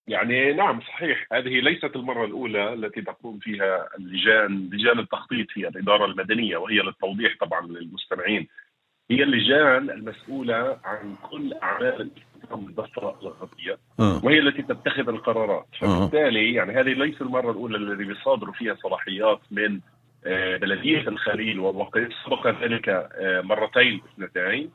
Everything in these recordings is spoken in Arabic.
يعني نعم صحيح، هذه ليست المرة الأولى التي تقوم فيها لجان التخطيط في الإدارة المدنية، وهي للتوضيح طبعا للمستمعين هي اللجان المسؤولة عن كل أعمال الاستخدام بالضفة الغربية، وهي التي تتخذ القرارات. فبالتالي يعني هذه ليس المرة الأولى التي بيصادروا فيها صلاحيات من بلدية الخليل، وقد سبق ذلك مرتين اثنتين،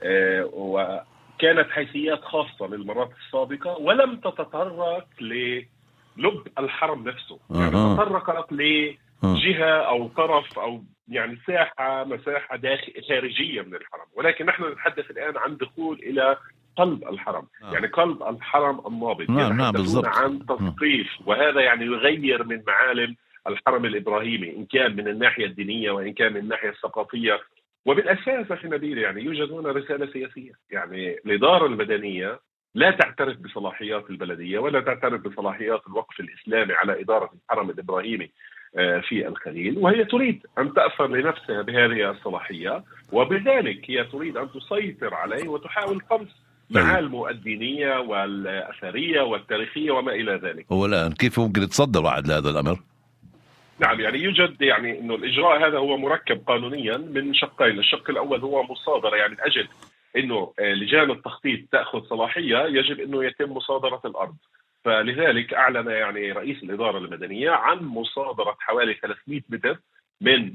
وكانت حيثيات خاصة للمرات السابقة ولم تتطرق للب الحرم نفسه. يعني تطرقت لجهة أو طرف أو يعني مساحة خارجية من الحرم، ولكن نحن نتحدث الآن عن دخول إلى قلب الحرم. يعني قلب الحرم النابض. يتحدثون عن تثقيف، وهذا يعني يغير من معالم الحرم الإبراهيمي، إن كان من الناحية الدينية وإن كان من الناحية الثقافية. وبالأساس أخي نبيل يعني يوجد هنا رسالة سياسية. يعني الإدارة المدنية لا تعترف بصلاحيات البلدية ولا تعترف بصلاحيات الوقف الإسلامي على إدارة الحرم الإبراهيمي في الخليل، وهي تريد أن تأثر لنفسها بهذه الصلاحية، وبذلك هي تريد أن تسيطر عليه وتحاول قمص معالمه الدينية والأثرية والتاريخية وما إلى ذلك. هو الآن كيف ممكن تصدر بعد هذا الأمر؟ نعم يعني يوجد يعني إنه الإجراء هذا هو مركب قانونيا من شقين. الشق الأول هو مصادرة، يعني من أجل إنه لجان التخطيط تأخذ صلاحية يجب إنه يتم مصادرة الأرض. فلذلك أعلن يعني رئيس الإدارة المدنية عن مصادرة حوالي 300 متر من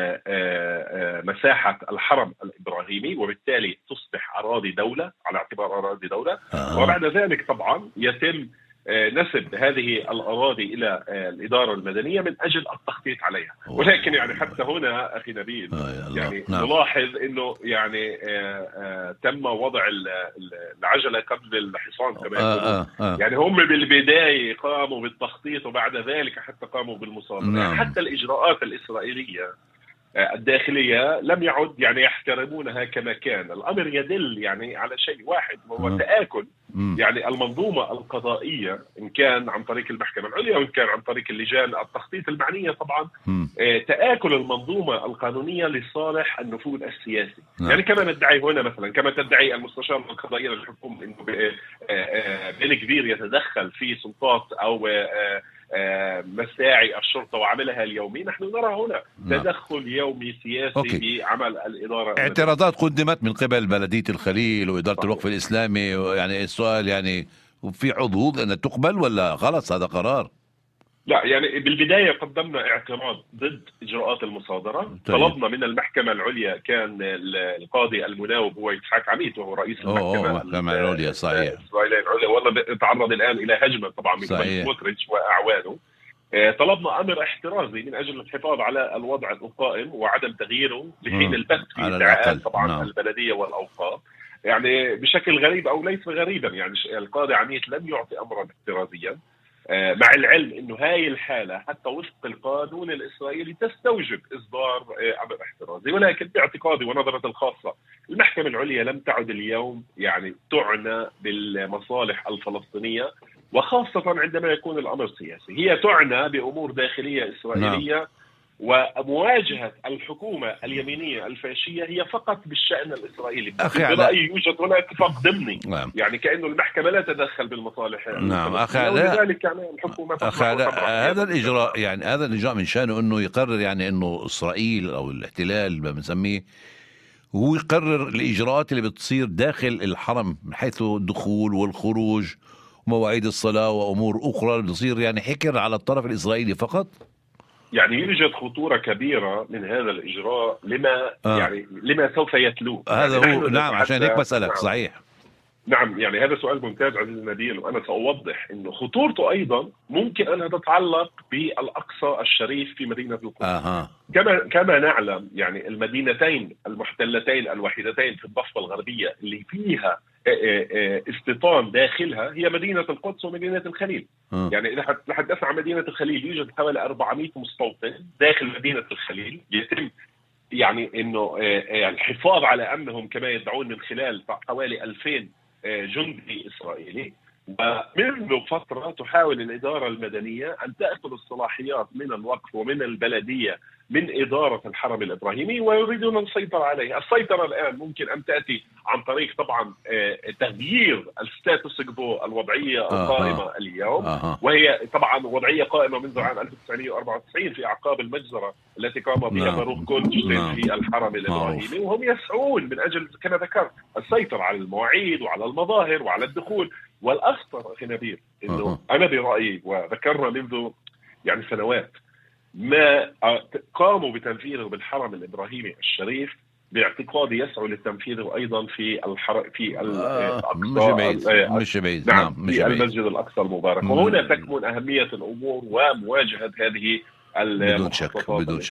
مساحة الحرم الإبراهيمي، وبالتالي تصبح أراضي دولة على اعتبار أراضي دولة. وبعد ذلك طبعا يتم نسب هذه الأراضي إلى الإدارة المدنية من أجل التخطيط عليها. ولكن يعني حتى هنا أخي نبيل يعني نلاحظ أنه يعني تم وضع العجلة قبل الحصان كما يقولون. يعني هم بالبداية قاموا بالتخطيط وبعد ذلك حتى قاموا بالمصادرة. يعني حتى الإجراءات الإسرائيلية الداخلية لم يعد يعني يحترمونها كما كان. الأمر يدل يعني على شيء واحد، وهو تآكل يعني المنظومة القضائية، إن كان عن طريق المحكمة العليا وإن كان عن طريق اللجان التخطيط المعنية طبعا، تآكل المنظومة القانونية لصالح النفوذ السياسي. يعني كما ندعي هنا مثلا، كما تدعي المستشار القضائي للحكومة إنه بن كبير يتدخل في سلطات أو مساعي الشرطة وعملها اليومي، نحن نرى هنا تدخل يومي سياسي بعمل الإدارة. اعتراضات قدمت من قبل بلدية الخليل وإدارة الوقف الإسلامي. يعني السؤال يعني في حظوظ أن تقبل ولا خلص هذا قرار؟ لا يعني بالبداية قدمنا اعتراض ضد إجراءات المصادرة. طلبنا من المحكمة العليا، كان القاضي المناوب هو إسحاق عميد وهو رئيس المحكمة العليا صحيح الإسرائيلية العليا، والله يتعرض الآن إلى هجمة طبعا من قبل سموتريتش وأعوانه. طلبنا أمر احترازي من أجل الحفاظ على الوضع القائم وعدم تغييره لحين البث في ادعاءات طبعا البلدية والأوقاف. يعني بشكل غريب أو ليس غريبا يعني القاضي عميد لم يعطي أمرا احترازيا، مع العلم انه هاي الحالة حتى وفق القانون الاسرائيلي تستوجب اصدار امر احترازي. ولكن باعتقادي ونظرة الخاصة المحكمة العليا لم تعد اليوم يعني تعنى بالمصالح الفلسطينية، وخاصة عندما يكون الامر سياسي. هي تعنى بامور داخلية اسرائيلية ومواجهة الحكومة اليمينية الفاشية هي فقط بالشأن الإسرائيلي. برأيي يوجد هنا اتفاق ضمني، يعني كأنه المحكمة لا تتدخل بالمصالح. ولذلك يعني الحكومة هذا الإجراء، يعني هذا الإجراء من شأنه أنه يقرر يعني أنه إسرائيل أو الاحتلال ما بنسميه هو يقرر الإجراءات اللي بتصير داخل الحرم من حيث الدخول والخروج ومواعيد الصلاة وأمور أخرى بتصير يعني حكر على الطرف الإسرائيلي فقط. يعني يوجد خطورة كبيرة من هذا الإجراء لما سوف يتلوه. هذا يعني هو نعم عشان هيك بسألك. صحيح نعم يعني هذا سؤال ممتاز عزيزي نبيل، وأنا سأوضح إنه خطورته أيضا ممكن أنها تتعلق بالأقصى الشريف في مدينة القدس. كما نعلم يعني المدينتين المحتلتين الوحيدتين في الضفة الغربية اللي فيها استيطان داخلها هي مدينة القدس ومدينة الخليل. يعني إذا تحدثنا عن مدينة الخليل يوجد حوالي 400 مستوطن داخل مدينة الخليل، يتم يعني إنه الحفاظ على أمنهم كما يدعون من خلال حوالي 2000 جندي إسرائيلي. ومنذ فترة تحاول الإدارة المدنية أن تأخذ الصلاحيات من الوقف ومن البلدية من إدارة الحرم الإبراهيمي، ويريدون السيطرة عليه. السيطرة الآن ممكن أن تأتي عن طريق طبعا تغيير الستاتوس كفو، الوضعية القائمة اليوم، وهي طبعا وضعية قائمة منذ عام 1994 في أعقاب المجزرة التي قام بها فاروق كولدشتين في الحرم الإبراهيمي، وهم يسعون من أجل كما ذكرت السيطرة على المواعيد وعلى المظاهر وعلى الدخول. والأخطر أخي نبيل إنه أنا برأيي، وذكرنا منذ يعني سنوات، ما قاموا بتنفيذه بالحرم الإبراهيمي الشريف باعتقادي يسعوا للتنفيذ أيضا في في الأقصى، مش بعيد. نعم، في المسجد الأقصى المبارك. وهنا تكمن أهمية الأمور ومواجهة هذه بدون شك.